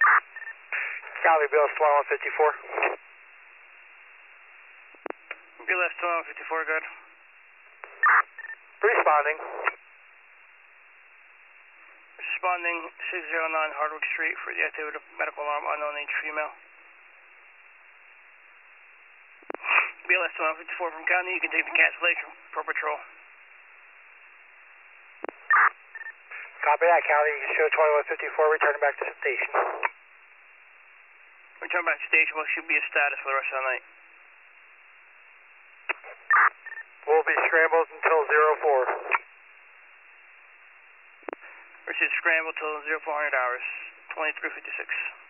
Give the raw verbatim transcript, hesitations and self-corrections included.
Cali, B L S one fifty-four. B L S one fifty-four, good. Responding. Responding six oh nine Hardwick Street for the activity of medical alarm, unknown age female. B L S one fifty-four from County, you can take the cancellation for patrol. Copy that, County. You can show twenty-one fifty-four returning back to the station. Return back to station, what should be a status for the rest of the night? We'll be scrambled until zero four. Which is scrambled till zero four hundred hours, twenty-three fifty-six.